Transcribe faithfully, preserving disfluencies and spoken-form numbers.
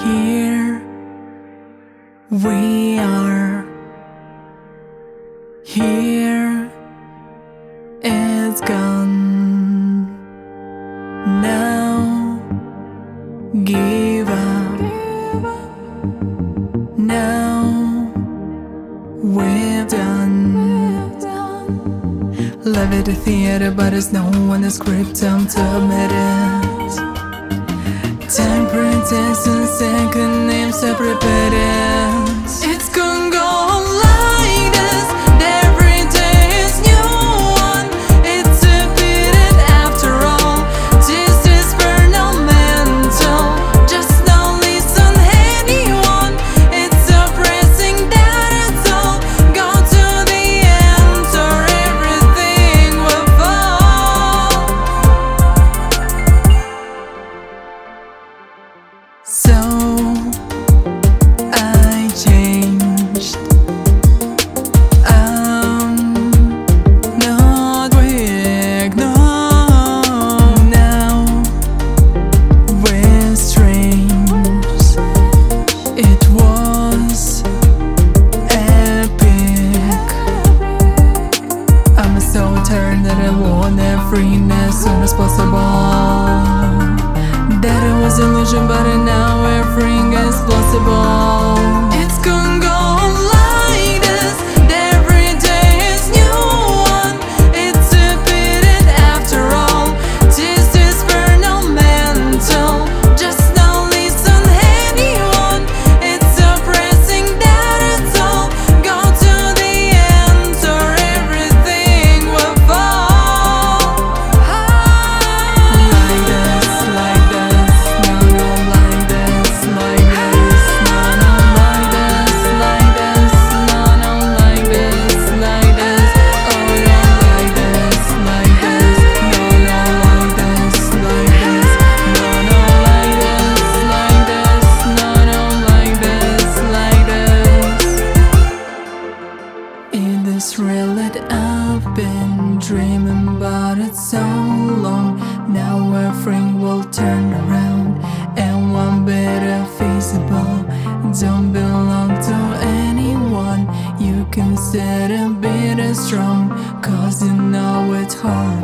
Here we are. Here it's gone. Now give up. Now we're done. Live at the theater, but there's no one to script I'm submitted. Time pretends and second names separate parents. It's gonna go like this. Every day is new one. It's a beating after all. This is experimental. Just don't listen anyone. It's suppressing that it's all. Go to the end or everything will fall. So I changed. I'm not weak, no. Now we're strange. It was epic. I'm so tired that I want everything as soon as possible. That it was illusion, but now everything is possible. It's gonna go like this. Every day is new one. It's a beating after all. This is experimental. Just don't listen anyone. It's suppressing that it's all. Go to the end or everything will fall. Like this, like this. No, no, like this, like this. No, no, like this, like this. No, no, like this, like this. Oh, no, like this, like this. No, no, like this, like this. No, no, like this, like this. No, no, like this, like this. It is real that I've been dreaming about it so long. Now everything will turn around, and one bit of feasible. Don't belong to anyone. You consider bitter strong, cause you know it's hard.